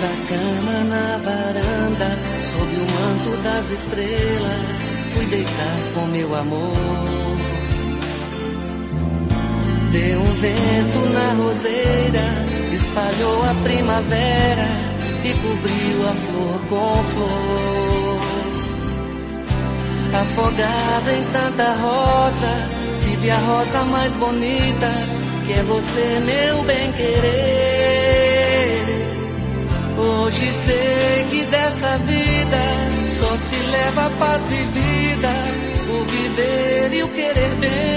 Fiz a cama na varanda, sob o manto das estrelas, fui deitar com meu amor. Deu um vento na roseira, espalhou a primavera e cobriu a flor com flor. Afogada em tanta rosa, tive a rosa mais bonita, que é você, meu bem-querer. Hoje sei que dessa vida só se leva a paz vivida, o viver e o querer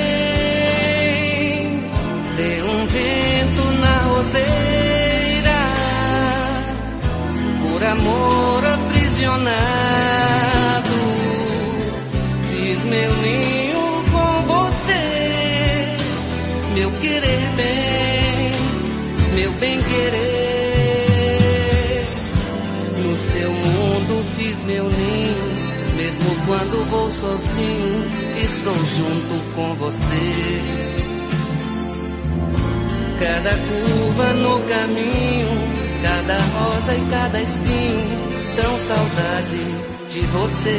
bem. Deu um vento na roseira, por amor aprisionado, fiz meu ninho com você, meu querer bem, meu bem-querer. No seu mundo fiz meu ninho, mesmo quando vou sozinho, estou junto com você. Cada curva no caminho, cada rosa e cada espinho, dão saudade de você.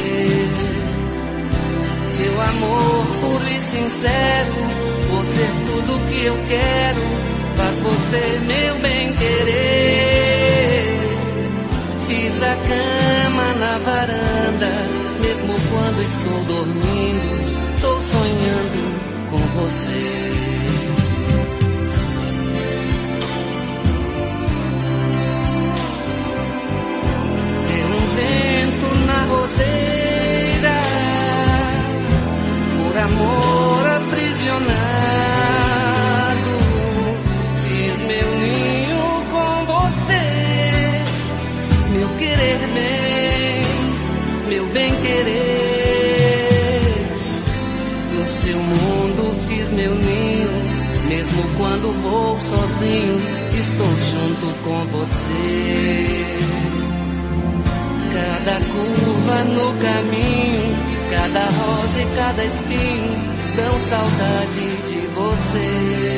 Seu amor puro e sincero, por ser tudo que eu quero, faz você meu bem-querer. Fiz a cama na varanda, mesmo quando estou dormindo, estou sonhando com você. Deu um vento na roseira, por amor aprisionado, fiz meu ninho com você, meu querer bem, meu bem-querer. No seu mundo fiz meu ninho, mesmo quando vou sozinho, estou junto com você. Cada curva no caminho, cada rosa e cada espinho, dão saudade de você.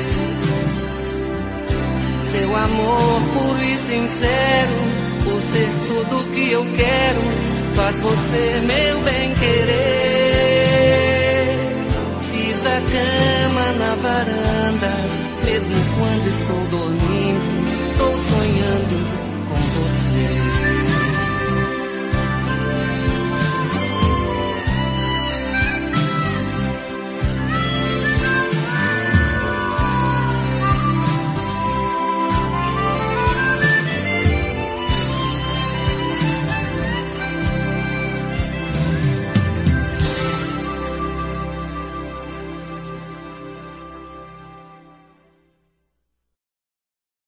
Seu amor puro e sincero, por ser tudo que eu quero, faz você meu bem-querer. Fiz a cama na varanda, mesmo quando estou dormindo, estou sonhando com você.